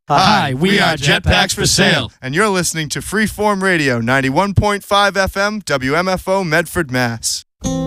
Hi, we are Jetpacks for Sale. And you're listening to Freeform Radio, 91.5 FM, WMFO, Medford, Mass.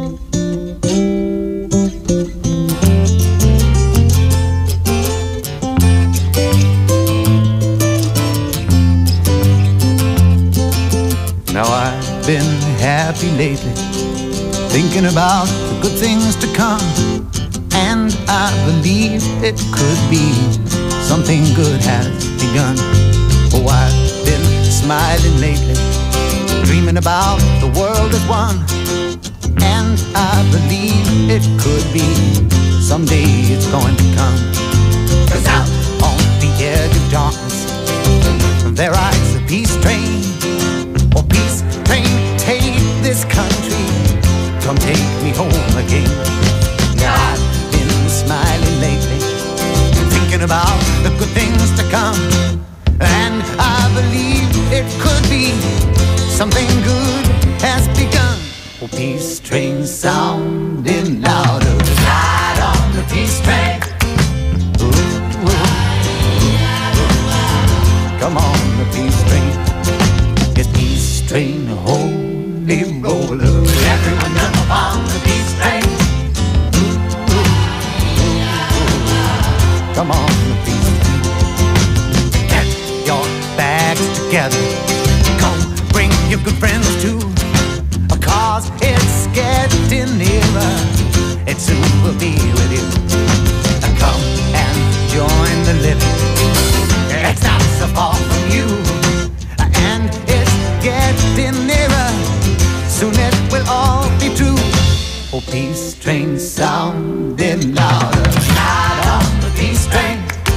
Now I've been happy lately, thinking about the good things to come, and I believe it could be something good has begun. Oh, I've been smiling lately, dreaming about the world as one, and I believe it could be someday it's going to come. 'Cause out on the edge of darkness there rides a peace train. Oh, peace train, take this country, come take me home again. Now I've been smiling lately, thinking about the good things to come, and I believe it could be something good has begun. Oh, peace train sounding louder, ride on the peace train. Ooh, ooh. Come on, the peace train. It's peace train, holy roller. Everyone jump on the peace train. Come on, the peace train. Get your bags together. Come, bring your good friends too. 'Cause it's getting nearer. It soon will be with you. Come and join the living. It's not so far from you. And it's getting nearer. Soon it will all be true. Oh, peace train sounding louder. Ride on the peace train.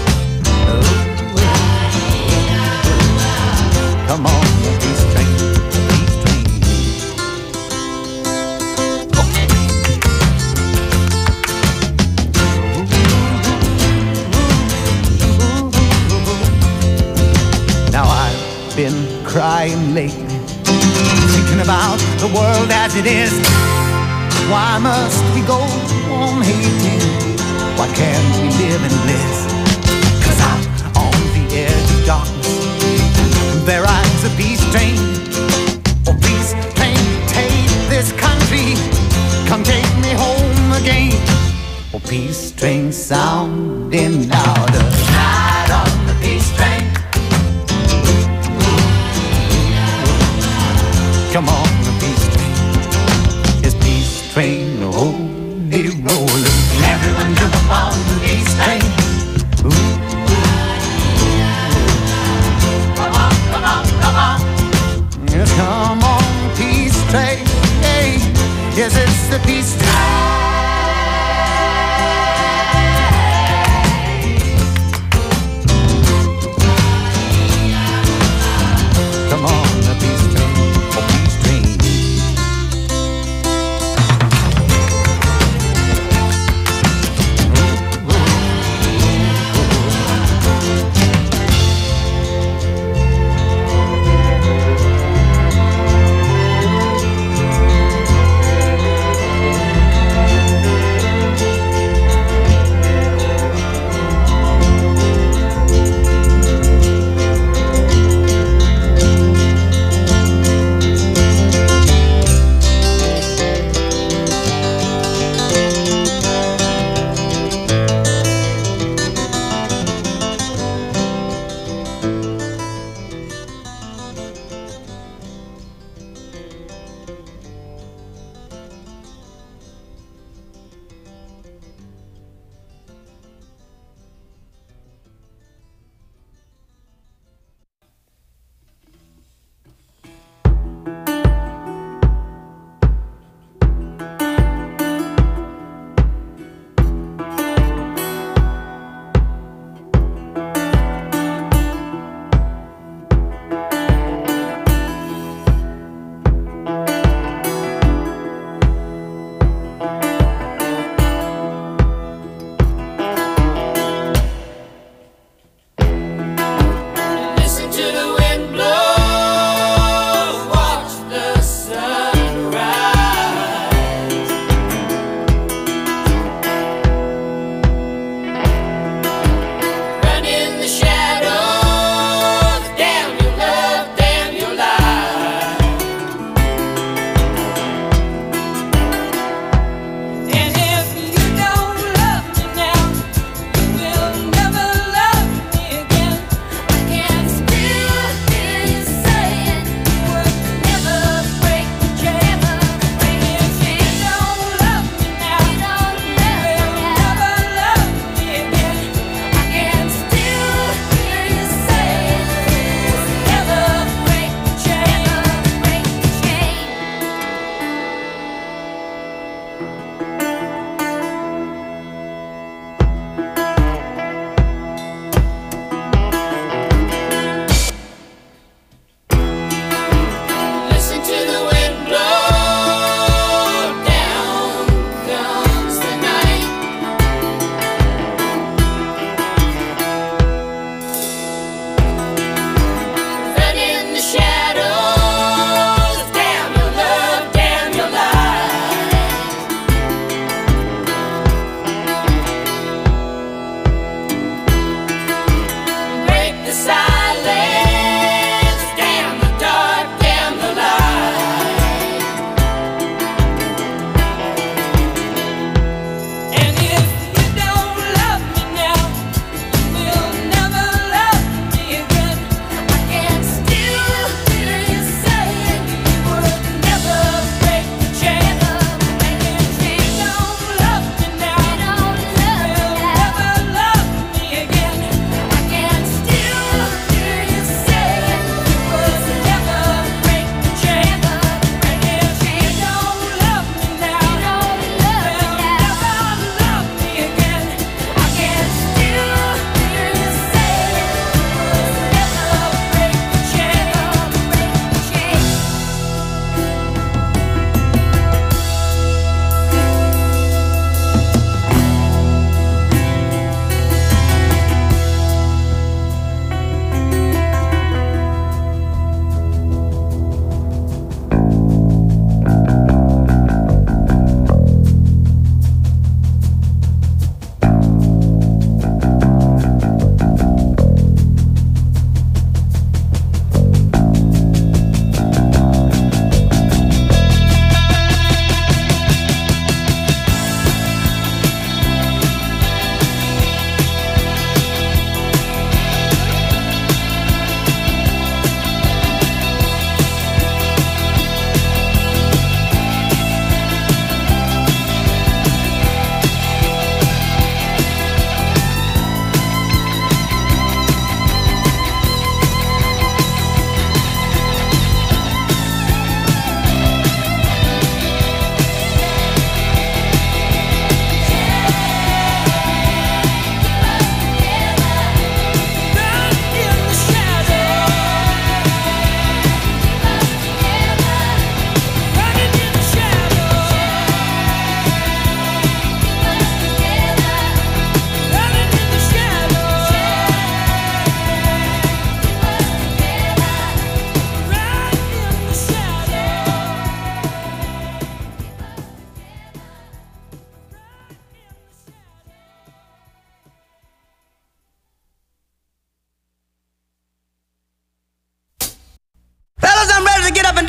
Come on, the peace train, peace train. Oh. Now I've been crying lately, thinking about the world as it is. Why must we go on hating? Why can't we live in bliss? 'Cause out on the edge of darkness there rides a peace train. Oh, peace train, take this country, come take me home again. Oh, peace train sounding louder, ride on the peace train. Come on, the peace train. It's peace train, holy roller. Everyone jump on the peace train. Ooh. Yes, come on, peace train. Hey, yes, it's the peace train. Come on, the peace train, oh, peace train.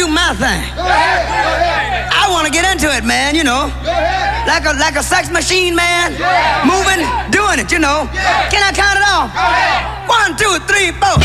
do my thing. I want to get into it, man, you know. Like a sex machine, man. Moving, doing it, you know. Can I count it off? 1, 2, 3, 4.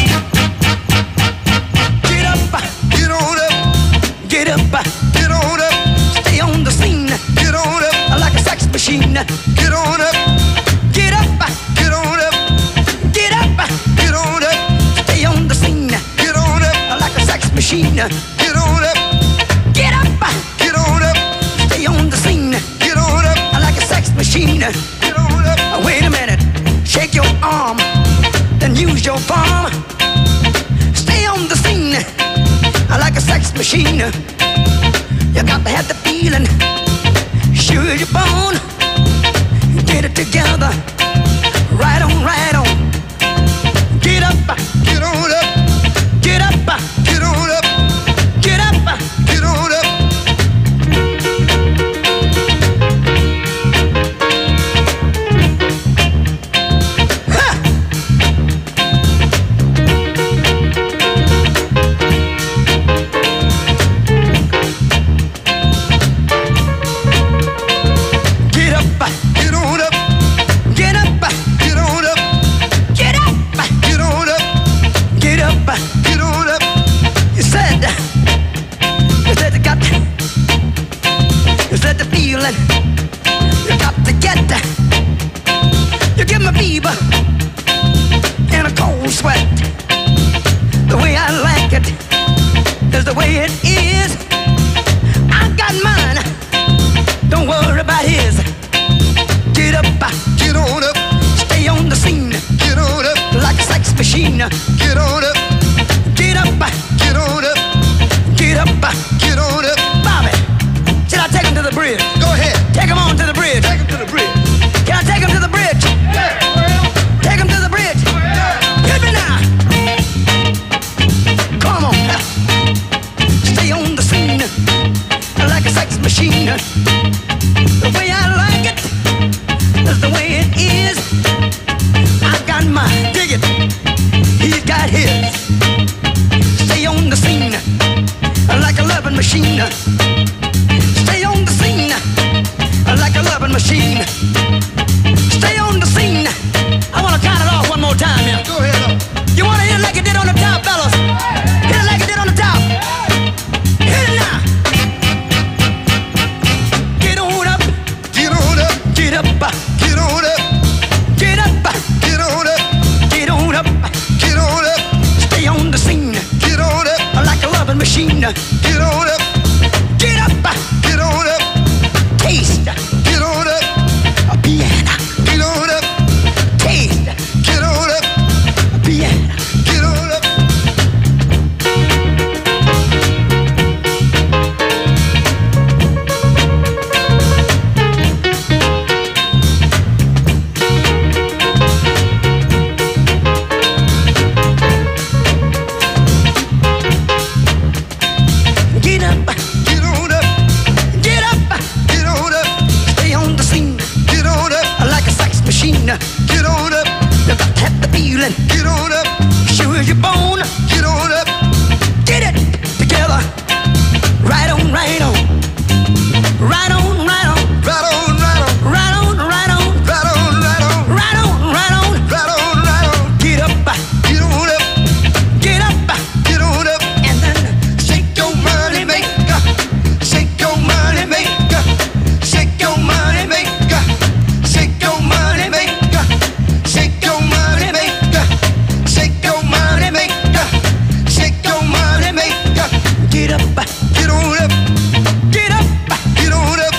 Get up, Get on up, get up, get on up, stay on the scene. get on up, Like a sex machine. get on up, Get up, get on up, get up, get on up, stay on the scene. get on up, Like a sex machine. get on up, Get up, get on up, stay on the scene. get on up, Like a sex machine. get on up. Wait a minute, shake your arm, then use your palm. Stay on the scene, like a sex machine. You got to have the feeling, sure you're born. Get it together, right on, right on. Get up, Get on up, get up, get on up, get up. get on up. Get up, Get on up, get up, get on up, get up, get on up, get up. get on up. You said you said the feeling, you got to get that. You give me fever and a cold sweat. The way I like it is the way it is. I got mine, don't worry about his. Get up, Get on up, stay on the scene get on up, like a sex machine. get on up, Get up, get on up, get up. get on up. Bobby, should I take him to the bridge? Go ahead, Take him on to the bridge. take him to the bridge. Can I take him to the bridge? Take him to the bridge. Hit me now. Come on. Stay on the scene like a sex machine. The way I like it is the way it is. I got mine. Dig it. He's got his. Stay on the scene like a loving machine. Stay on the scene like a loving machine. Stay on the scene. I want to count it off one more time here. Go ahead up. You want to hit it like it did on the top, fellas? Hit it like it did on the top. Hit it now. Get on up, Get on up, get up, get on up, get up, get on up, get on up. get on up, Stay on the scene get on up, like a loving machine. get on up, Get up, get on up, taste get on up, a piano. get on up, Taste get on up, a piano. get on up. Get up, Get on up, get up. get on up, Stay on the scene get on up, like a sex machine. get on up, You got to have the feeling, get on up, sure as you're born. get on up, Get it together, right on, right on, right on, right on, right on, right on, right on, right on, right on, right on, right on, right on. right on, right on. Get up, Get on up, get up, get on up, and then shake your money maker, shake your money maker, shake your money maker, shake your money maker, shake your money maker, shake your money maker, shake your money maker. get up, Get on up, get up, get on up,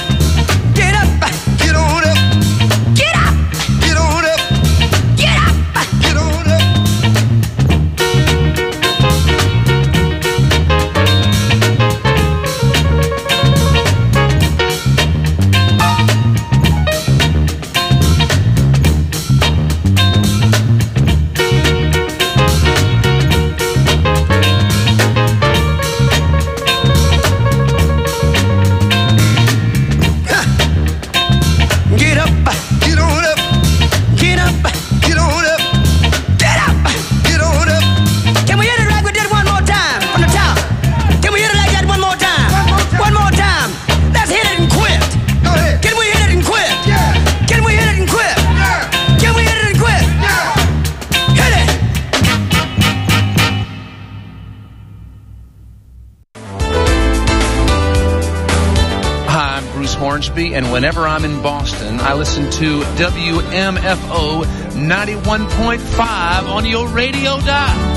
Crosby, and whenever I'm in Boston, I listen to WMFO 91.5 on your radio dial.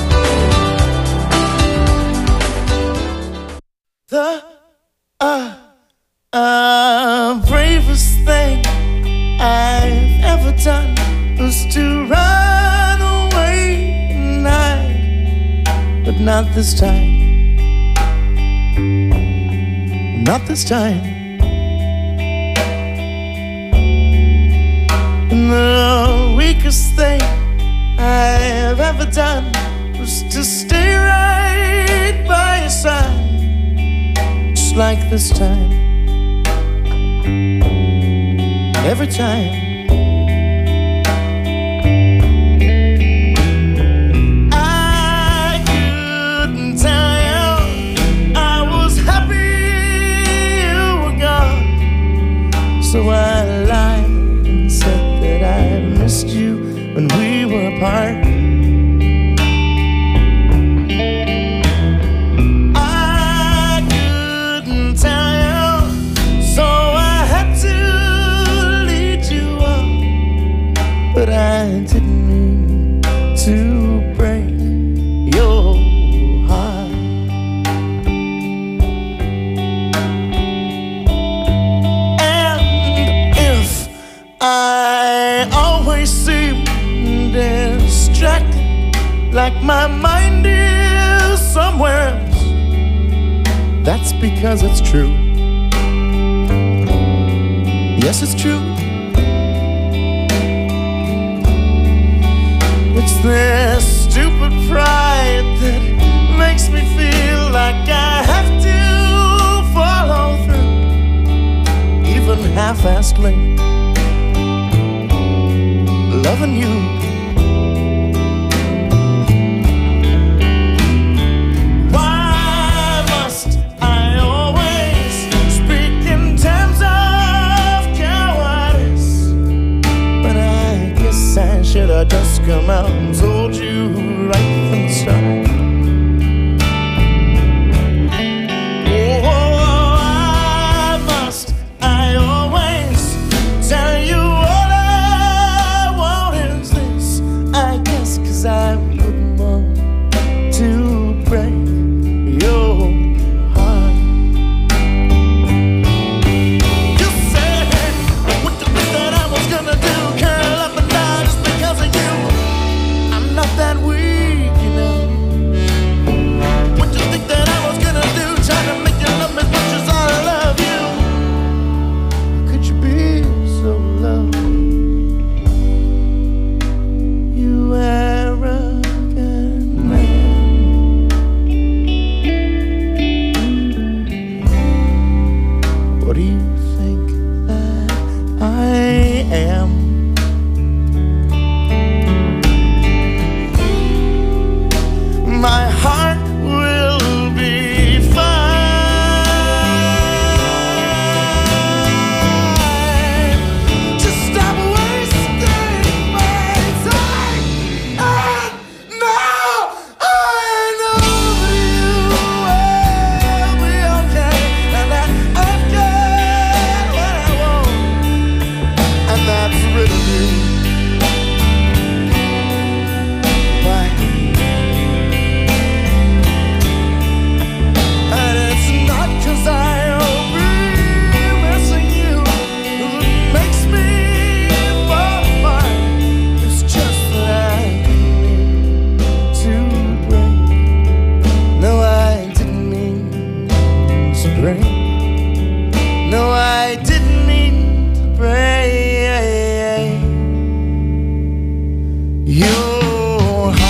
The bravest thing I've ever done was to run away and hide, but not this time. Not this time. And the weakest thing I've ever done was to stay right by your side, just like this time. Every time. So I lied and said that I missed you when we were apart. I couldn't tell you, so I had to lead you on. But I didn't mean to break your heart. I always seem distracted, like my mind is somewhere else. That's because it's true. Yes, it's true. It's this stupid pride that makes me feel like I have to follow through, even half-assedly. Loving you. Why must I always speak in terms of cowardice? But I guess I should have just come out and told you right from the start. I wouldn't want to break your heart. You said, what you think that I was gonna do? Curl up and die just because of you. I'm not that weak, you know. What you think that I was gonna do? Trying to make you love me as much as I love you. How could you be so low? You arrogant man. What do you think that I am? My heart will be fine. Just stop wasting my time. And now I know you will be okay, and that I've got what I want, and that's rid of you. Why? And it's not 'cause I'll be missing you that makes me fall apart. It's just that I didn't mean to break. No, I didn't mean to break. No, I didn't mean to break your heart.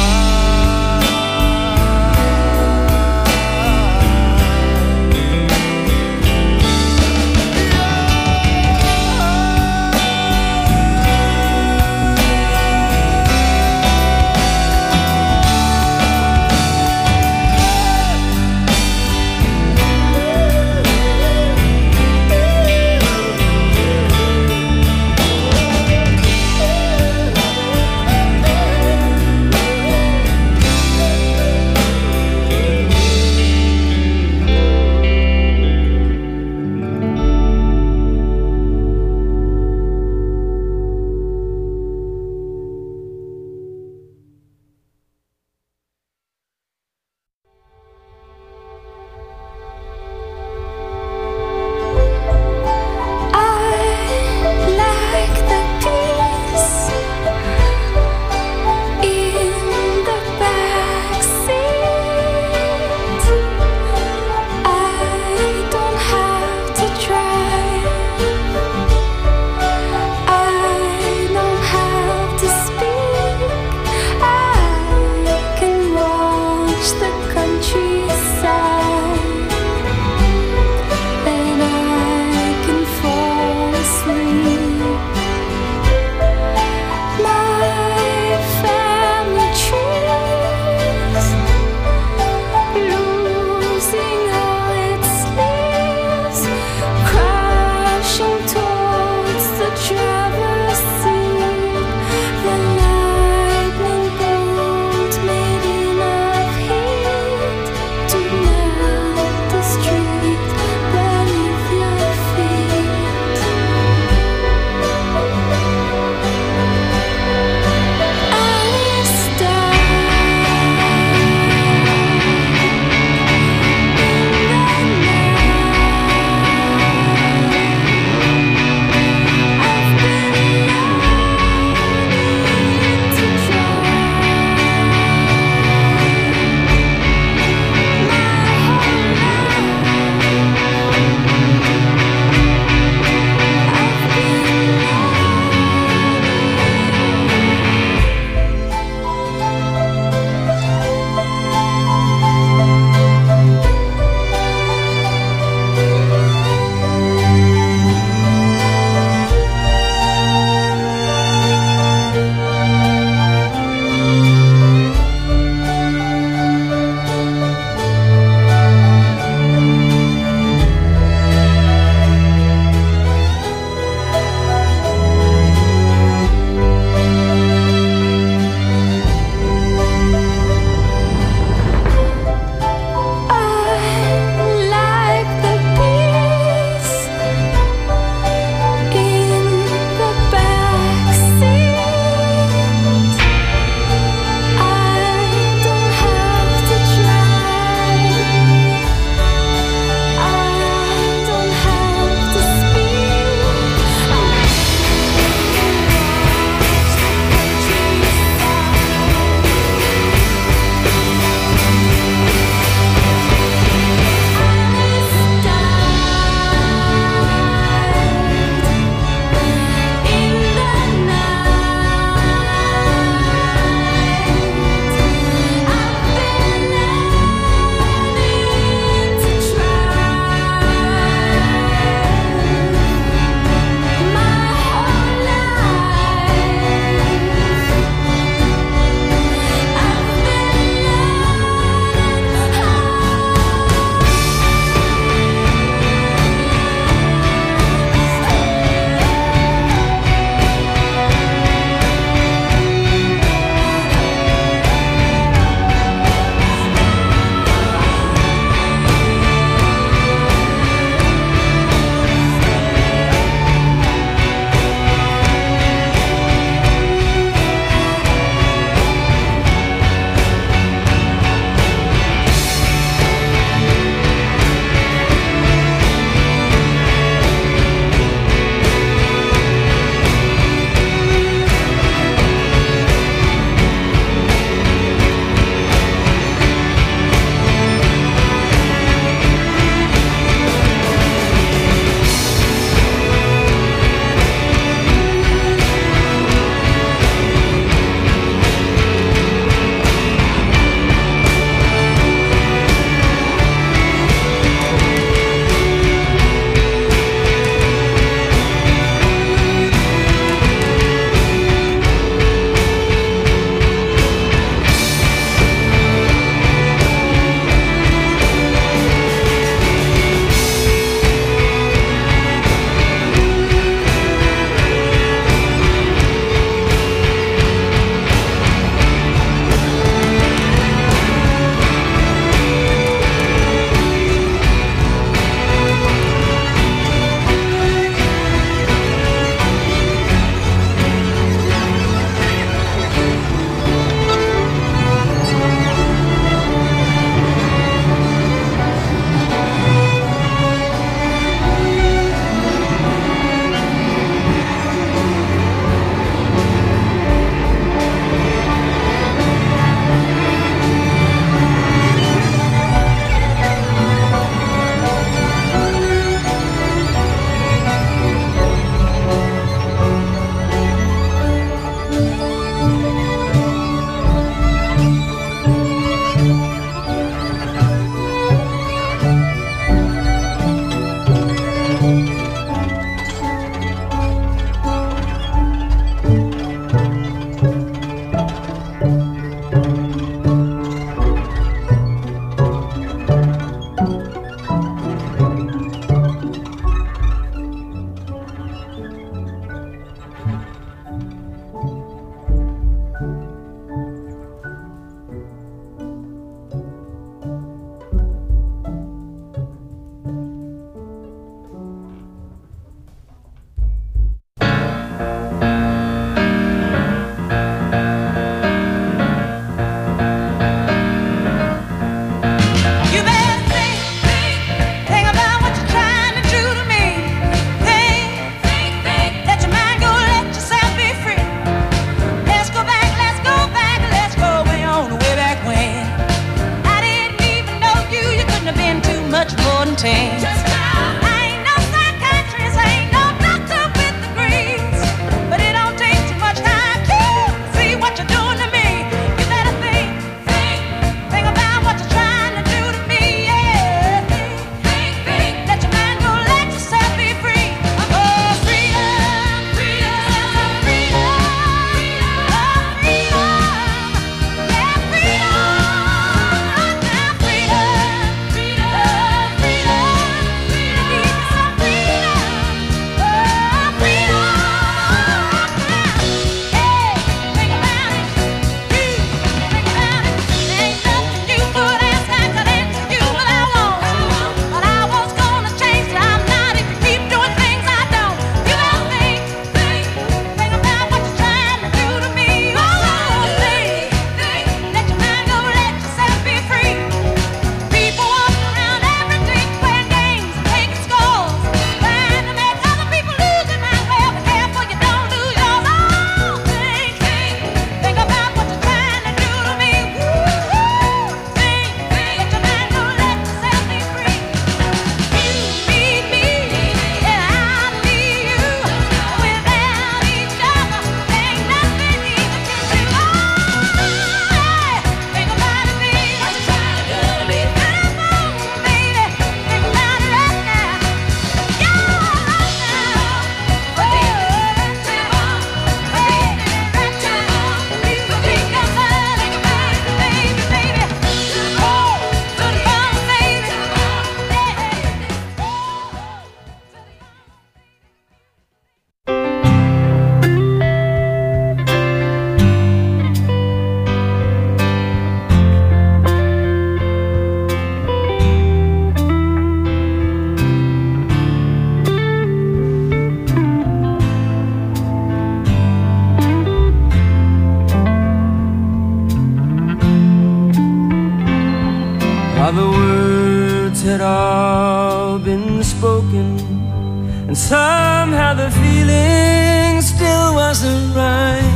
the words had all been spoken, and somehow the feeling still wasn't right.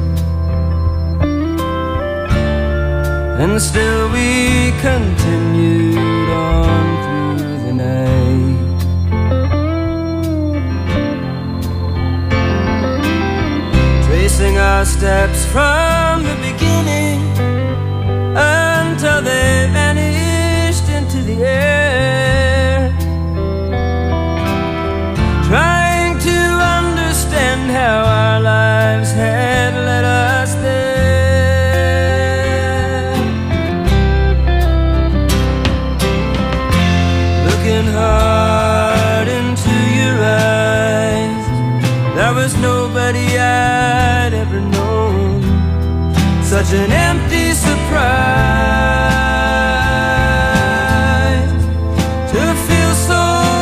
And still we continued on through the night. Tracing our steps from the beginning until they vanished into the air, trying to understand how our lives had led us there. Looking hard into your eyes, there was nobody I'd ever known. Such an empty surprise to feel so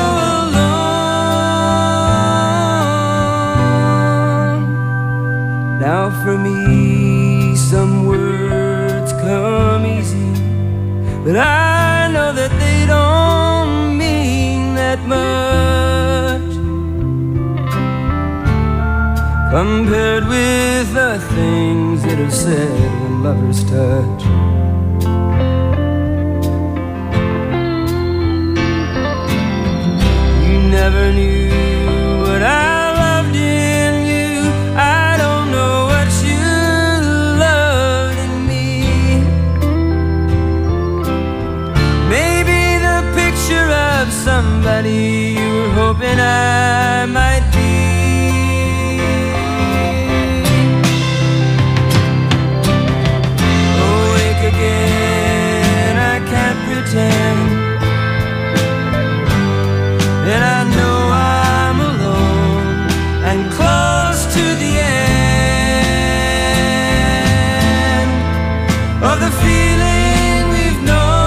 alone. Now for me some words come easy, but I know that they don't mean that much compared with the things that are said when lovers touch. You never knew what I loved in you. I don't know what you loved in me. Maybe the picture of somebody you were hoping I might be. Again, I can't pretend, and I know I'm alone and close to the end of the feeling we've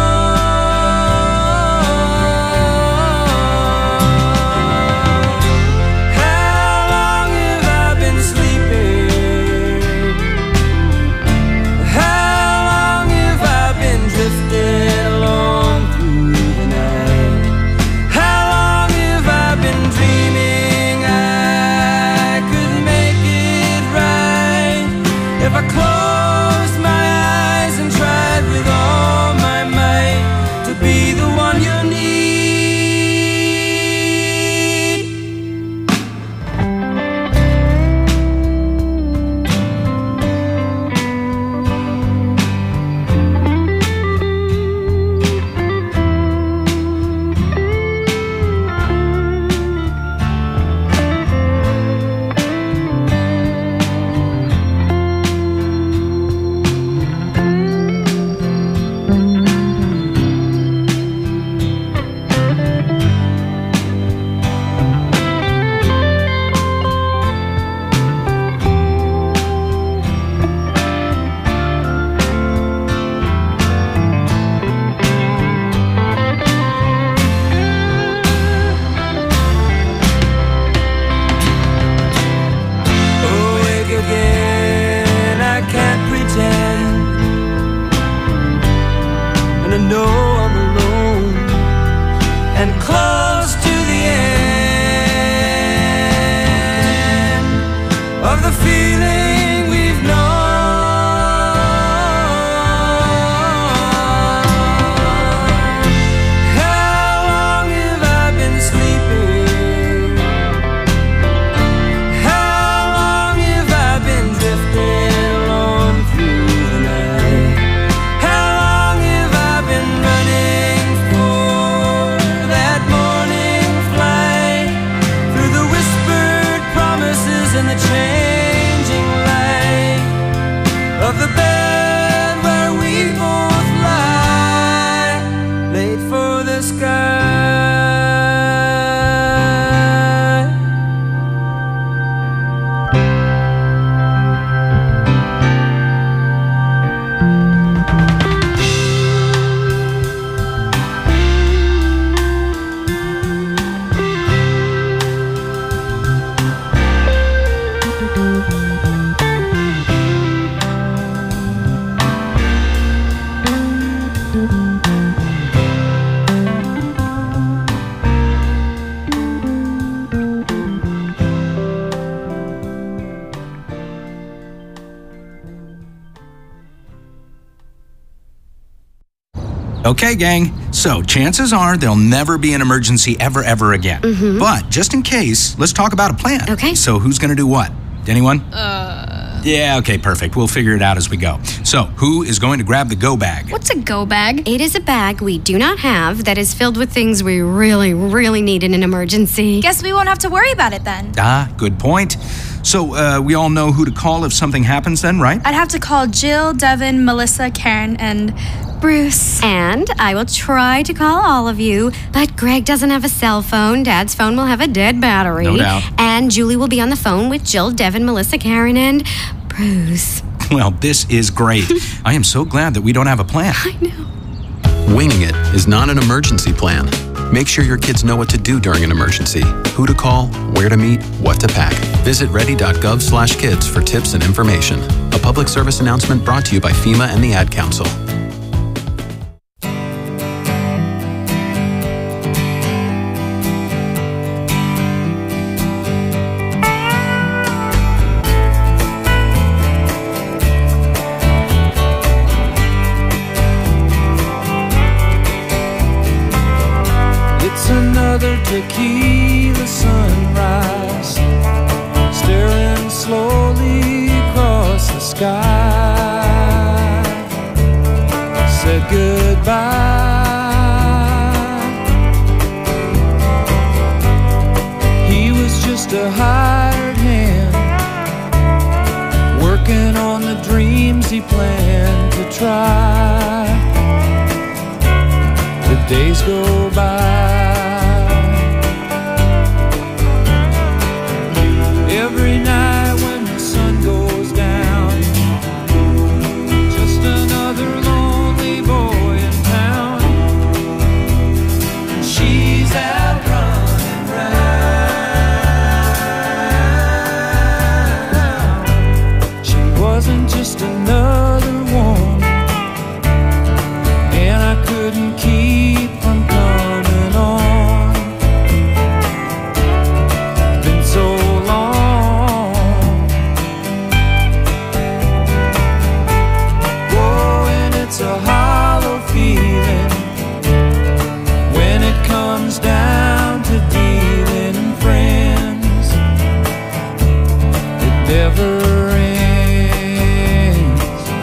known. How long have I been sleeping? Drifting along through the night. How long have I been dreaming I could make it right if I closed my eyes and tried with all my might to be the one you need? Okay, gang. So, chances are there'll never be an emergency ever again. But just in case, let's talk about a plan. Okay. So, who's going to do what? Anyone? Yeah, okay, perfect. We'll figure it out as we go. So, who is going to grab the go bag? What's a go bag? It is a bag we do not have that is filled with things we really need in an emergency. Guess we won't have to worry about it then. Ah, good point. So, we all know who to call if something happens then, right? I'd have to call Jill, Devin, Melissa, Karen, and Bruce. And I will try to call all of you, but Greg doesn't have a cell phone. Dad's phone will have a dead battery. No doubt. And Julie will be on the phone with Jill, Devin, Melissa, Karen, and Bruce. Well, this is great. I am so glad that we don't have a plan. I know. Winging it is not an emergency plan. Make sure your kids know what to do during an emergency, who to call, where to meet, what to pack. Visit ready.gov/kids for tips and information. A public service announcement brought to you by FEMA and the Ad Council. Another tequila sunrise, staring slowly across the sky. Said goodbye. He was just a hired hand, working on the dreams he planned to try. The days go by. Every night when the sun goes down, just another lonely boy in town. She's out running round. She wasn't just another woman, and I couldn't keep from coming on. Been so long. It's a hollow feeling when it comes down to dealing friends. It never ends.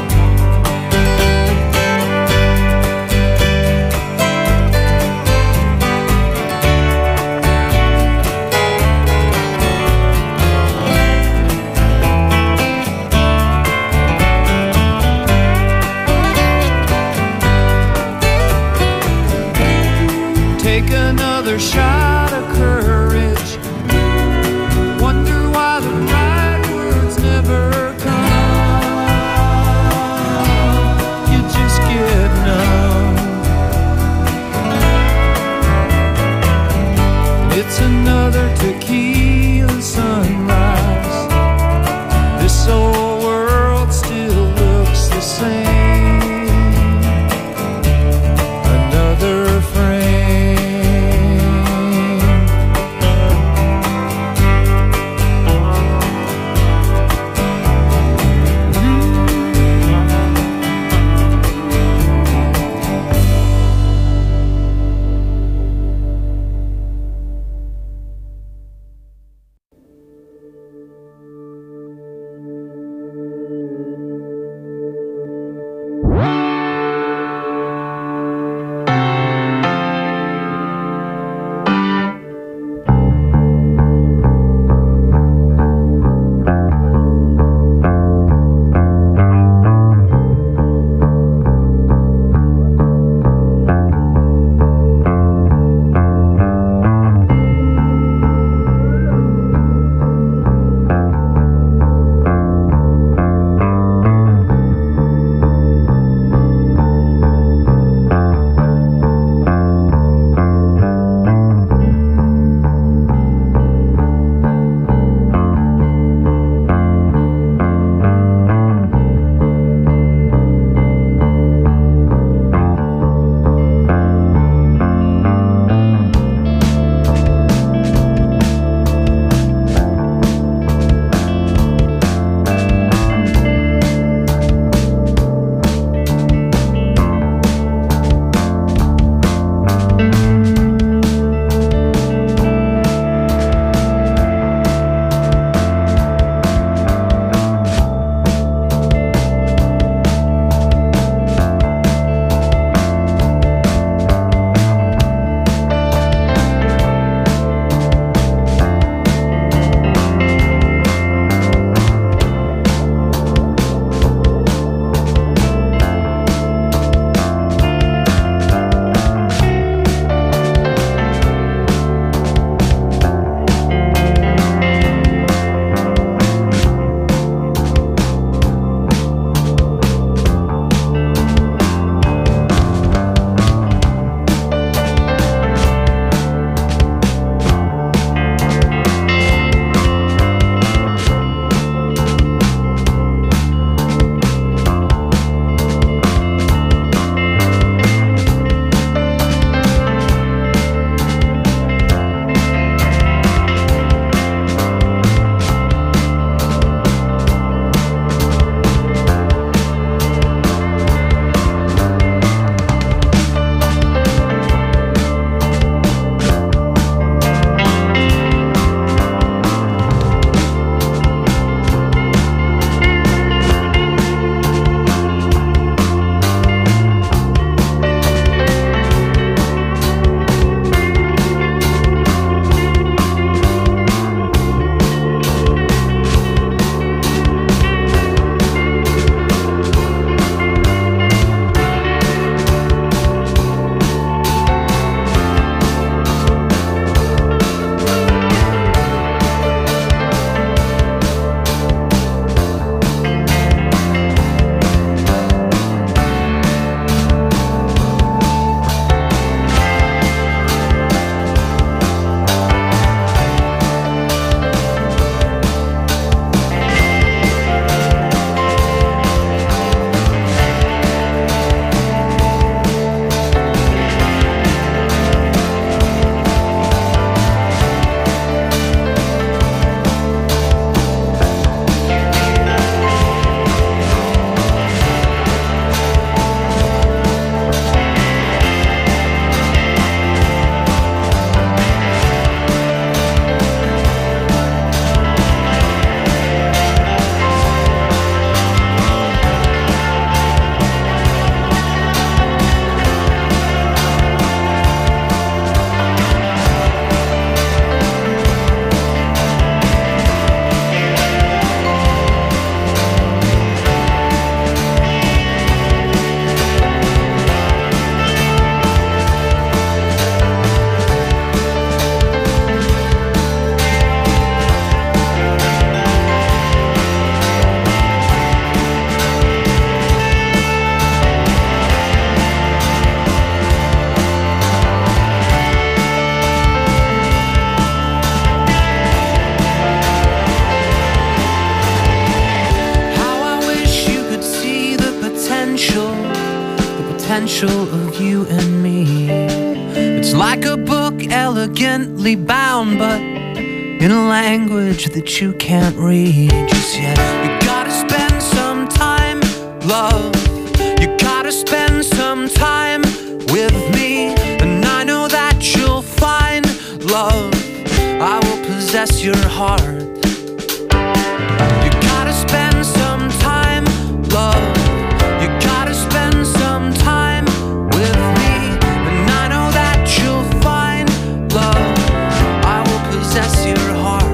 potential of you and me. It's like a book elegantly bound, but in a language that you can't read just yet. You gotta spend some time, love. You gotta spend some time with me, and I know that you'll find love. I will possess your heart. You gotta spend some time, love. You gotta spend some time with me, and I know that you'll find love. I will possess your heart.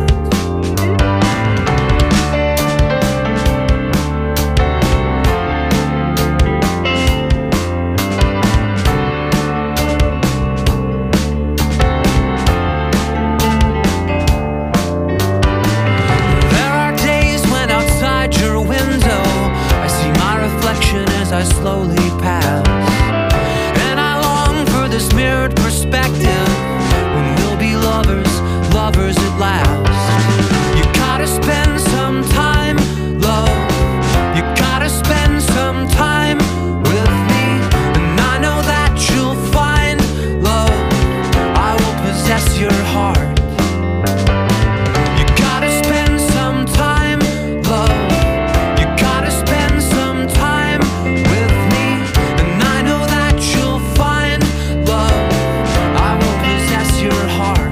I slowly pass, and I long for this mirrored perspective when we'll be lovers, lovers at last. You gotta spend some time, love. You gotta spend some time with me, and I know that you'll find love. I will possess your heart. You gotta spend some time, love. You gotta spend some time with me, and I know that you'll find love. I will possess your heart.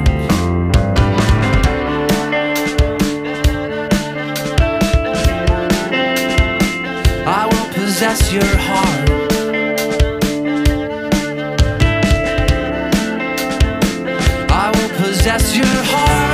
I will possess your heart. I will possess your heart.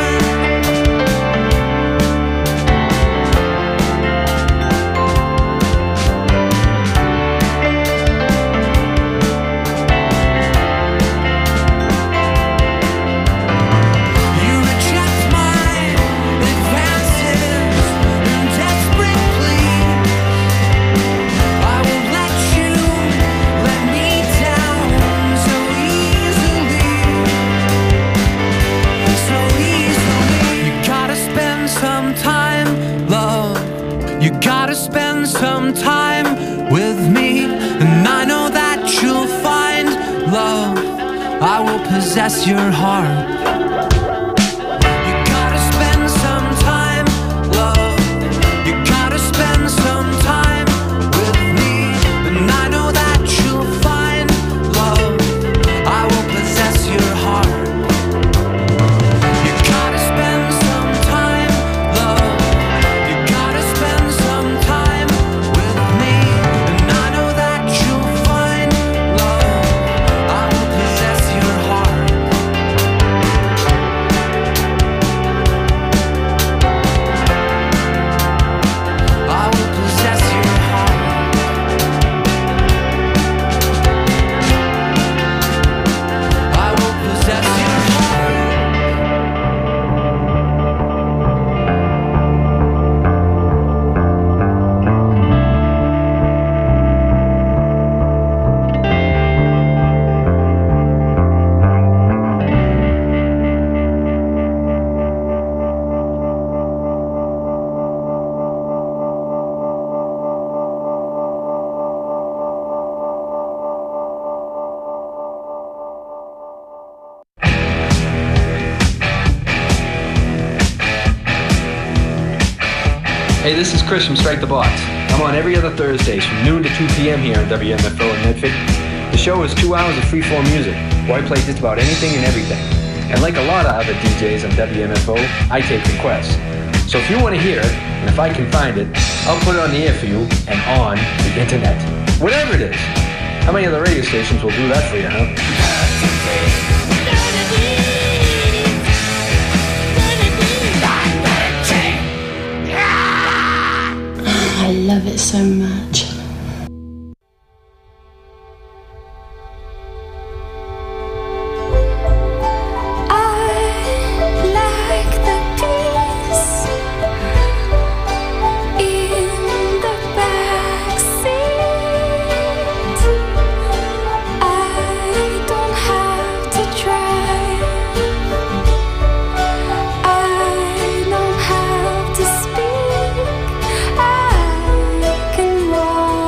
Spend some time with me, and I know that you'll find love. I will possess your heart. You gotta spend some time, love. You gotta spend some time with me, and I know that you'll find love. I will possess your heart. You gotta spend some time, love. You gotta spend some time with me, and I know that you'll find love. I will possess your heart. I will possess your heart. I will possess your heart. Hey, this is Chris from Strike the Box. I'm on every other Thursdays from noon to 2 p.m. here on WMFO in Medford. The show is 2 hours of freeform music, where I play just about anything and everything. And like a lot of other DJs on WMFO, I take requests. So if you want to hear it, and if I can find it, I'll put it on the air for you and on the internet. Whatever it is. How many other radio stations will do that for you, huh? I love it so much. I can walk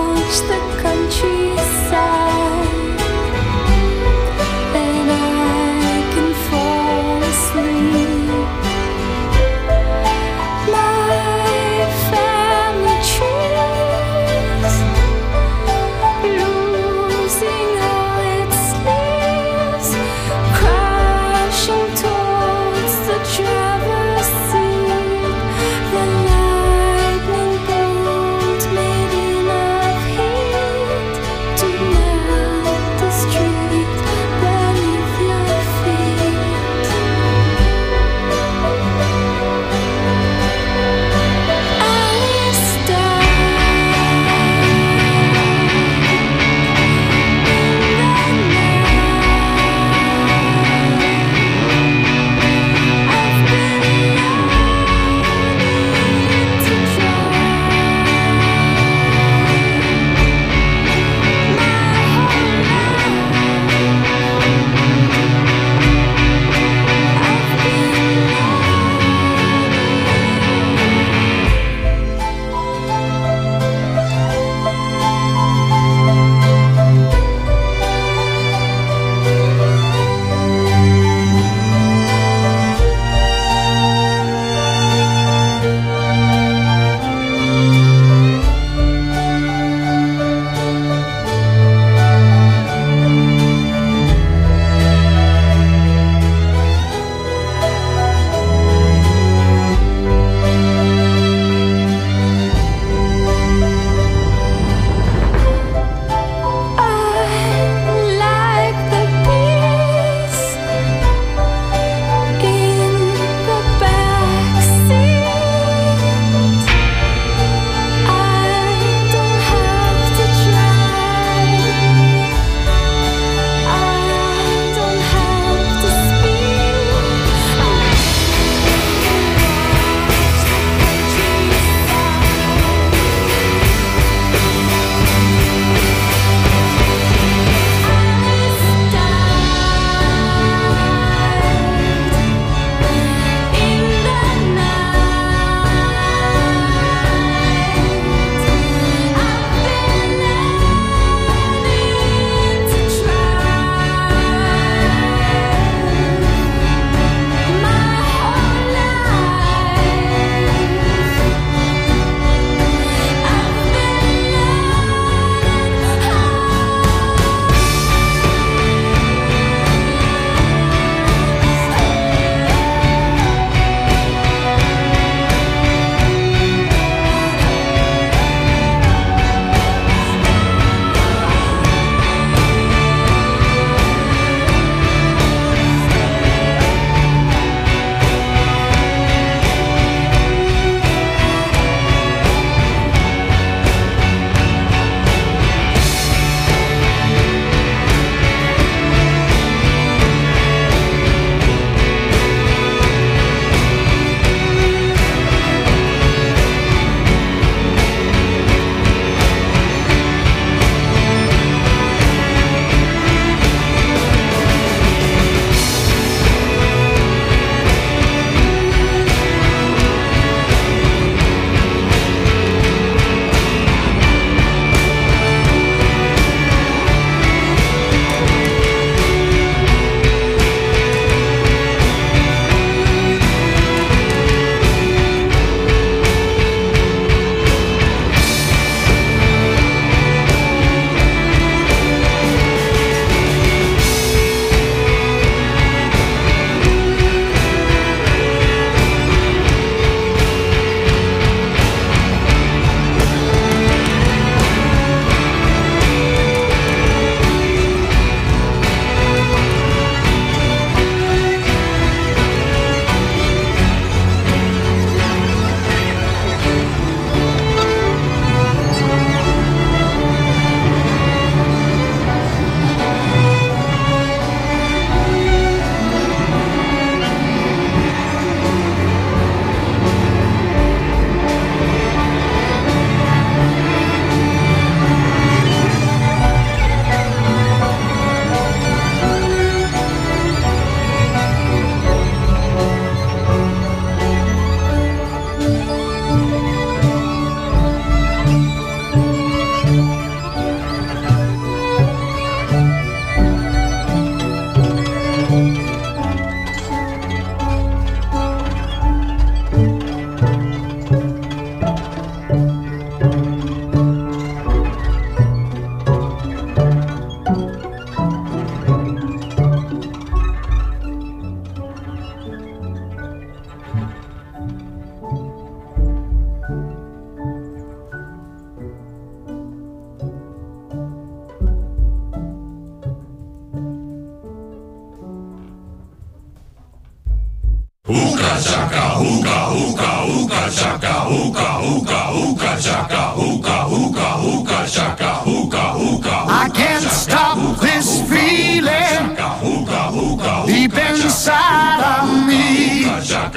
I can't stop this feeling deep inside of me.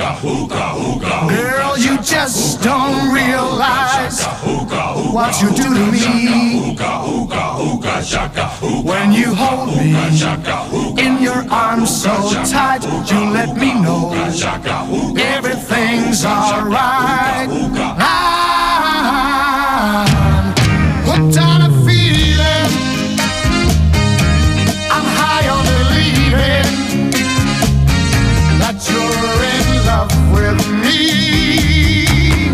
Girl, you just don't realize what you do to me. When you hold me in your arms so tight, you let me know everything's alright. I'm hooked on a feeling, I'm high on believing that you're in love with me.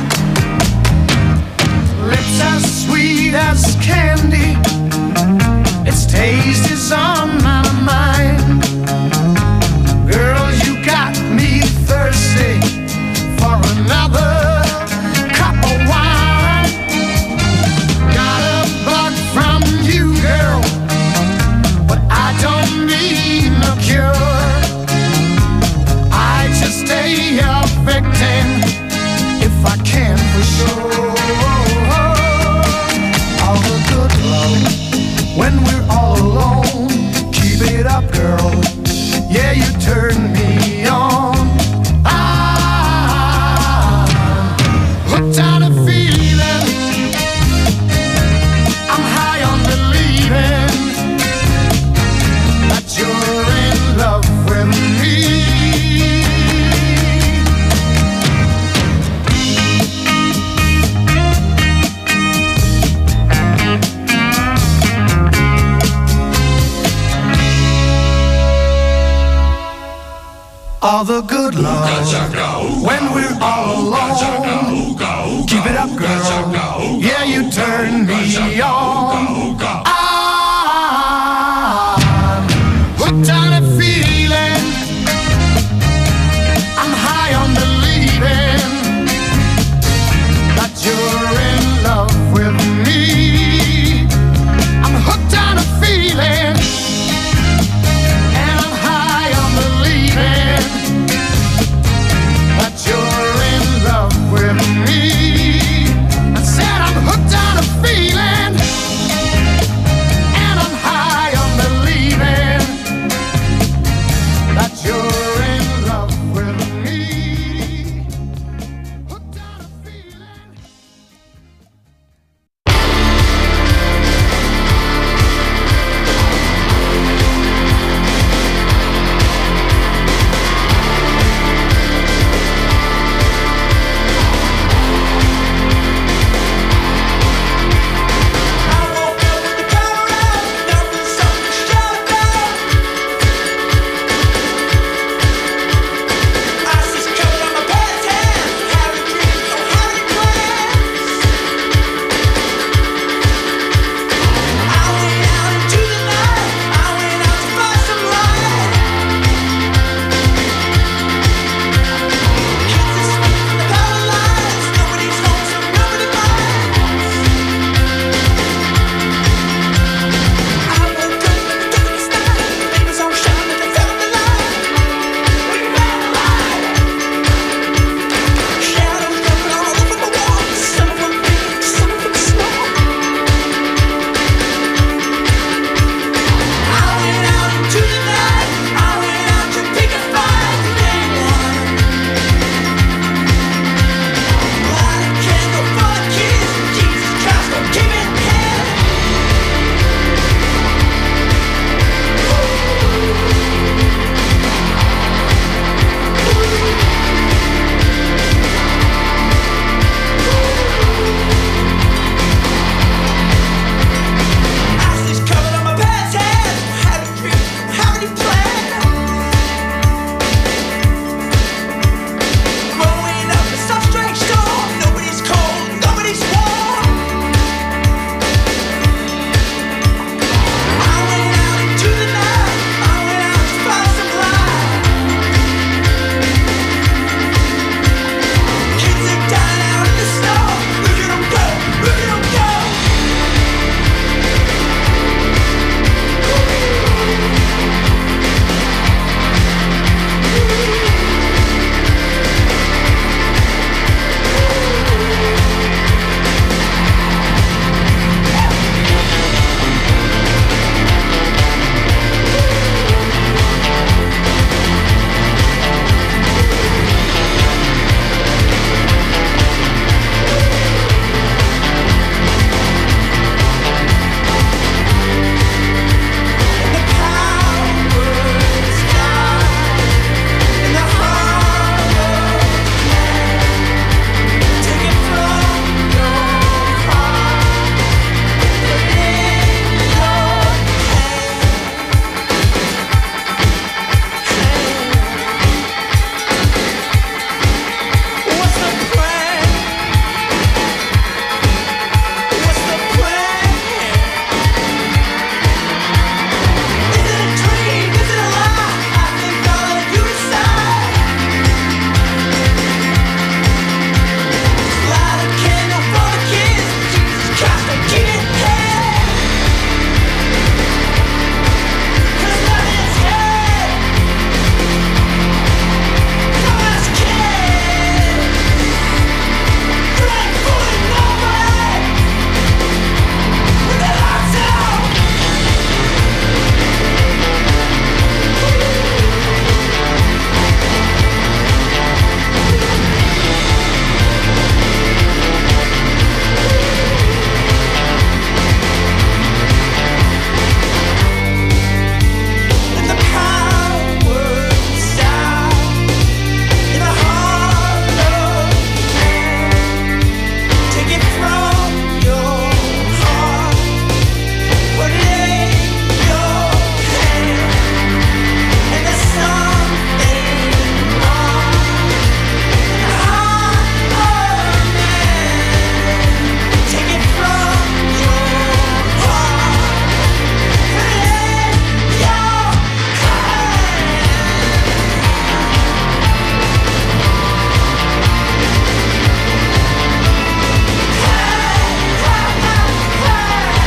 Lips as sweet as candy, its taste is on my mind. Girl, you got me thirsty for another cup of wine. Got a bug from you, girl, but I don't need no cure. I just stay a victim if I can for sure. All the good love when we're all alone, keep it up, girl. Yeah, you turn me on. I'm hooked on a feeling, I'm high on believing that you're in love with me. All the good love when we're all alone, keep it up, girl. Yeah, you turn me on.